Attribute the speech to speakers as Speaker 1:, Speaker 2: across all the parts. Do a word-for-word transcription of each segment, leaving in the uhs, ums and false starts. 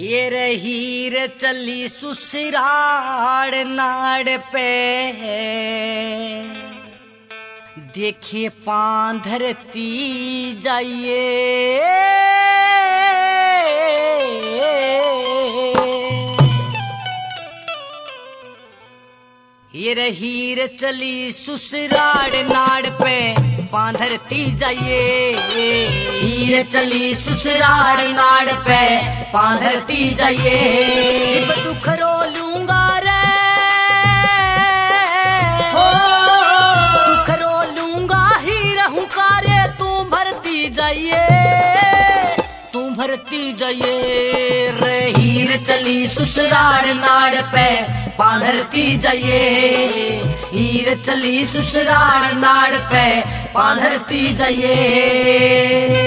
Speaker 1: ये रही रे चली सुसराड़ नाड़ पे, देखिए पांधरती जाइए। ये रही रे चली सुसराड़ नाड़ पे, पांधरती जाइए। हीर चली सुसराड़ नाड़ पे, पांधरती जाइए। दुख रो लूंगा रे हो, दुख रो लूंगा ही रहूंगा रे, तू भरती जाइए, तू भरती जाइए। रे हीर चली सुसराड़ नाड़ पे, पांधरती जाइए। हीर चली सुसराड़ नाड़ पे, पांधरती जाइए।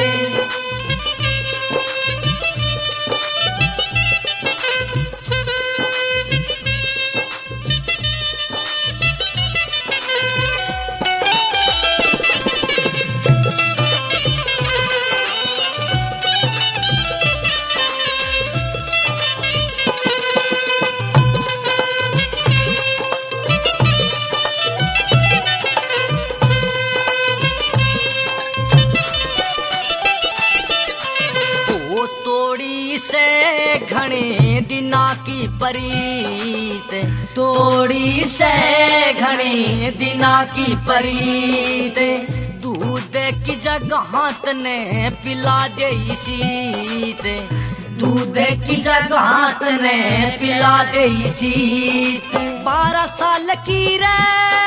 Speaker 1: घणे दिना की परीत, तोड़ी से घणे दिना की परीत, दूध की जगह तने पिला दे सीत, दूध की जगह तने पिला दे सीत। बारह साल की रे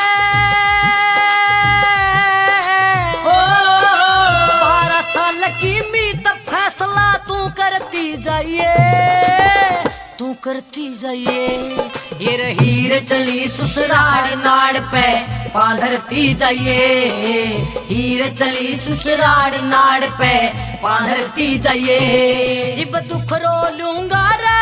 Speaker 1: ओ, बारह साल की मीत फैसला तू करती जाइए, तू करती जाइए। ये रही रे चली सुसराड़ नाड़ पे, पांधरती जाइए। हीर चली सुसराड़ नाड़ पे, पांधरती जाइए। इब दुख रो लूंगा रे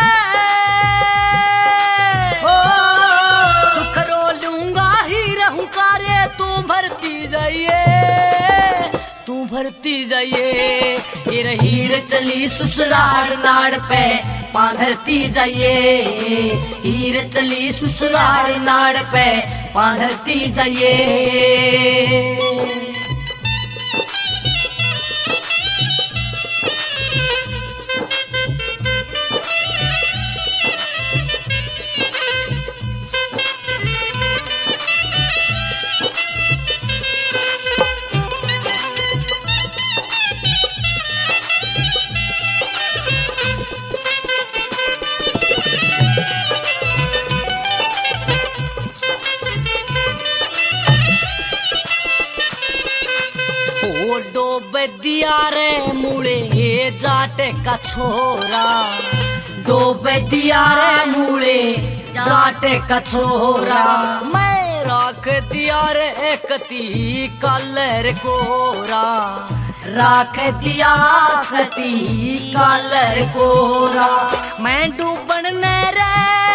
Speaker 1: ओ, दुख रो लूंगा ही रहूंगा रे, तू भरती जाइए, तू भरती जाइए। ये रही रे चली सुसराड़ नाड़ पे, पांधरती जाइए। हीर चली सुसराड़ नाड़ पे, पांधरती जाइए। डोब दिया रे मुड़े जाटे का छोरा, डोब दिया रे मुड़े जाटे का छोरा। मैं राख दिया रे कती कालर कोरा, राख दिया कती कालर कोरा। मैं डूबन ने रे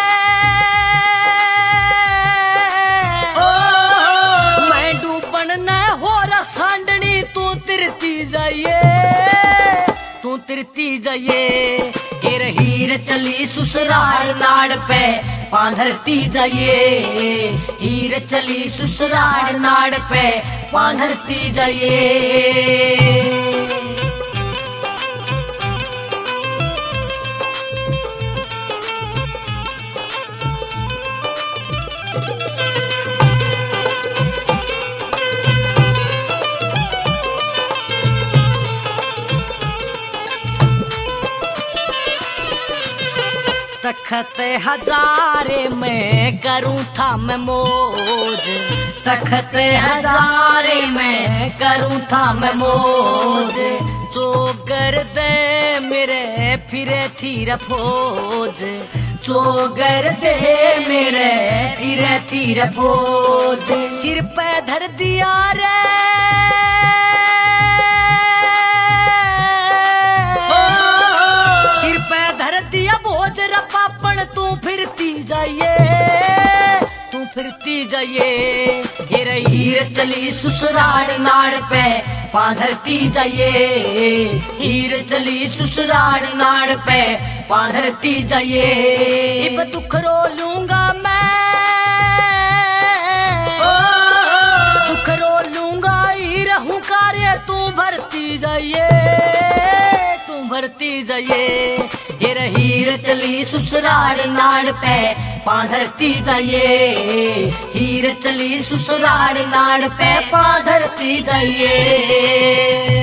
Speaker 1: ओ, मैं डूबन ने हो रा सांडनी, तू तिरती जाइए, तू तिरती जाइए। ये रही रे चली सुसराड़ नाड़ पे, पांधरती जाइए। हीर चली सुसराड़ नाड़ पे, पांधरती जाइए। तखत हजारे में करूं था मैं मौज, तखत हजारे में करूं था मैं मौज। चोगर दे मेरे फिरे थी रफोज, चोगर दे मेरे फिरे थी रफोज। सिर पे धर दिया रे ओ, सिर पे धर दिया बोझ रपापन, तू फिरती जाइए, तू फिरती जाइए। ये रही रे चली सुसराड़ नाड़ पे, पाधरती जाइए। हीर चली ससुराल नाड़ पे पाधरती जाइए। इब दुख रो लूंगा मैं, दुख रो लूंगा ही रहूं कार्य तू भरती जाइए, तू भरती जाइए। ये हीर चली ससुराल नाड़ पे पाधरती जाइए। हीर चली ससुराल नाड़ पे पाधरती जाइए।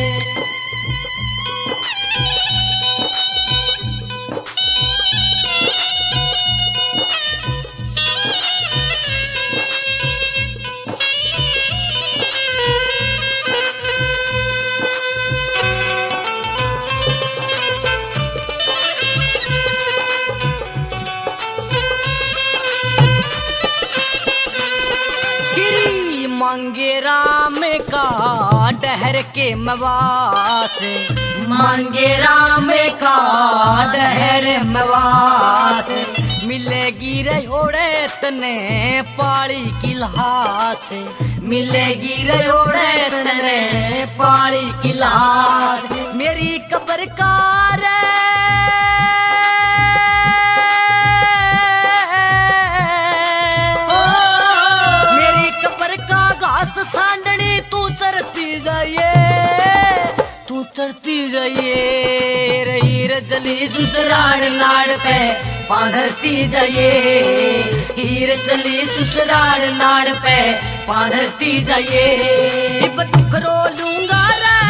Speaker 1: मांगे राम का डहर के मवास, मांगे राम का डहर मवास। मिलेगी रयोड़े तने पाली की लाश, मिलेगी रयोड़े तने पाली की लाश। मेरी कब्र का रे सांडनी तू चरती जाइए, तू चरती जाइए। हीर चली ससुराल नाड़ पे पाधरती जाइए। हीर चली ससुराल नाड़ पे पाधरती जाइए। इब दुख रो लूंगा रे,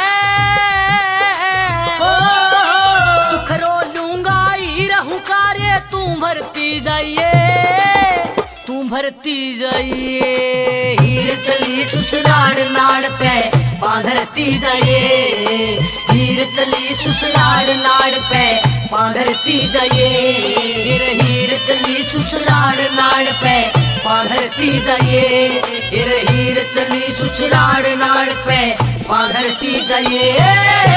Speaker 1: दुख रो लूंगा ही रहूं कार्य तू भरती जाइए, तू भरती जाइए। हीर चली ससुराल नाड़ पे पाधरती जाइए। हीर चली ससुराल नाड़ पे पाधरती जाइए। हीर चली ससुराल नाड़ पे पाधरती जाइए। हीर चली ससुराल नाड़ पे पाधरती जाइए।